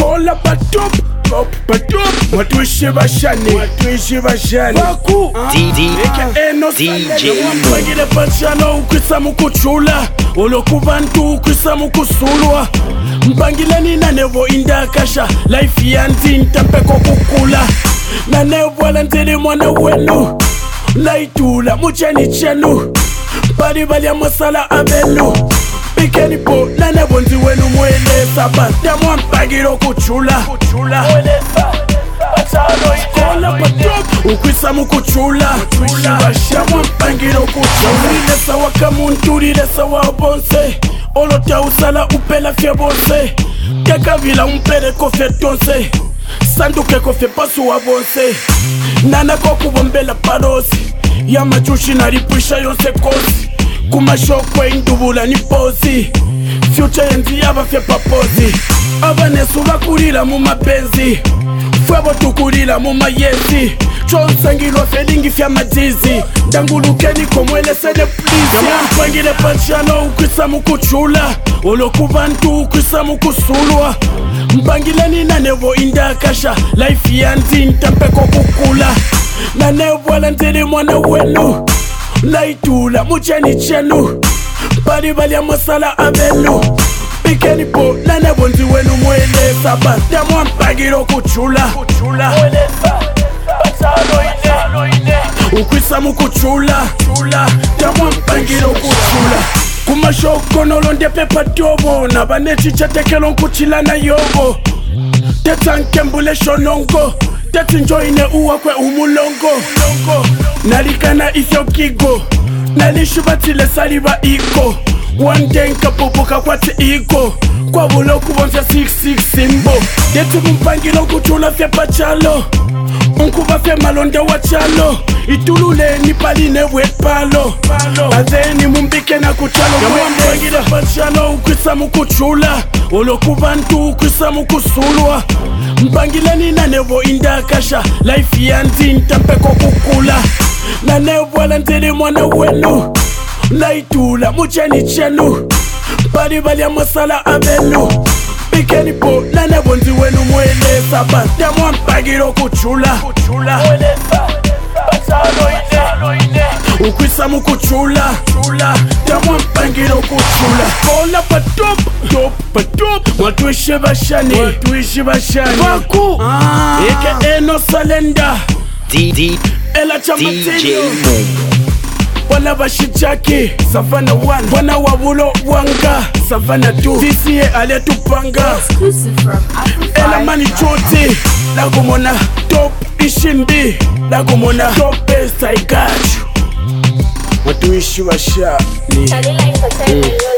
Kola patop, patop. Watuishi bashani, Baku Eka eno DJ Mwagile pachano ukwisa mukuchula Olokubantu ukwisa mukusulwa Mbangile ni nanevo indakasha Life yanti ntampeko kukula Nanevo alantele mwana wenu Naitula muchani chenu Bari bali ya masala abenu Pikeni po nanevo nzi wenu mwele Saba temwa mpagiro kuchula Kola patop ukwisa mukuchula Bashamwa mpangiro kuchula Urilesa waka muntu urilesa wabonse Olota usala upela fye bonse Kaka vila umpere kofye tonse Sanduke kofye pasu wabonse Nana koku bombela parosi Ya machushi na ripwisha yonse kosi Kumashokwe indubula ni pozi Future yenzi yaba fye papozi Abanesu bakurila mu mapenzi Fwebo tukurila mu mayezi Chonsangilwa felingi fya majizi Dangulukeni komwele sene please Yampangile pachano ukwisa mukuchula Olokubantu ukwisa mukusulwa Mbangile ni nanevo indakasha Life yanti ntampeko kukula Nanevo alantele mwana wenu Naitula muchani chenu Bari bali ya masala abenu Pikeni po nanevo nzi wenu mwele Saba temwa mpagiro kuchula Ukwisa mukuchula Temwa mpangiro kuchula Kumashoko nolonde pepa tobo Nabanechi chatekelo nkuchila na yobo Tetanke mbule shonongo Teti njoine uwa kwe umulongo Nalikana isyo kigo Nalishubatile saliba iko One day nkapupuka kwati iko Kwa buloku bonza 6-6 simbo Deti mumpangilo kuchula fye pachalo Unkuba fye malonde wachalo Itulule nipaline wepalo Azeni mumbike na kuchalo Mwambangile pachalo ukwisa mukuchula Olokubantu ukwisa mukusulwa Mbangile ni nanevo indakasha Life yanti ntampeko kukula Nanevo alantele mwana wenu Naitula muchani chenu Bari bali ya masala abenu Pikeni po nanevo nzi wenu mwele Saba temwa mpagiro kuchula Ukwisa mukuchula Temwa mpangiro kuchula Kola patop Watuishi bashani Baku Eka eno salenda Ela chamatino Wana bashijaki Savana 1 Wana wabulo wanga Savana 2 DCA ale tupanga Ela mani choti Lagumona top ishimbi Lagumona top best I got you Watuishi bashani